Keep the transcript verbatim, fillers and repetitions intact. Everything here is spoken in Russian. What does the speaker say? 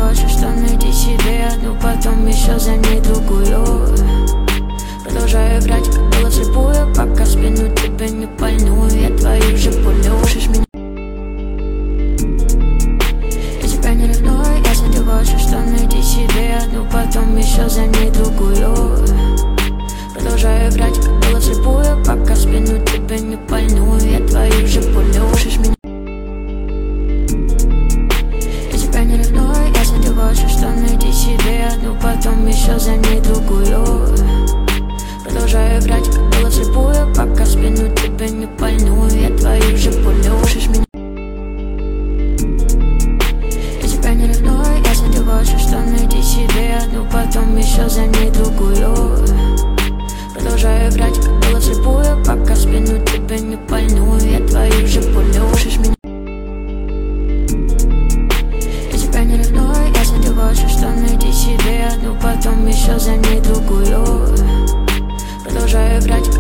ваши, что найди себе одну, потом еще за ней другую. Продолжаю играть, как было вслепую, пока в спину тебя не пальную. Я твою же пулю, ушишь меня. Я тебя не ревную, если ты хочешь, что найди себе одну, потом еще за ней другую. Продолжаю играть, как было вслепую, пока в спину тебя не пальную. Я твою же пулю, ушишь меня. Я тебя не ревную, если ты хочешь, что найди себе одну, потом еще за ней другую. Продолжаю играть, как было вслепую, пока в спину тебя не пальную. Я твою же пулю, ушишь меня. Я тебя не ревную, если ты хочешь, что найди себе одну, потом еще за ней другую. Продолжаю играть, как было вслепую, пока в спину тебя не пальную. Я твою же пулю, ушишь меня. Я тебя не ревную, если ты хочешь, что найди себе одну, потом еще за ней другую. Продолжаю играть,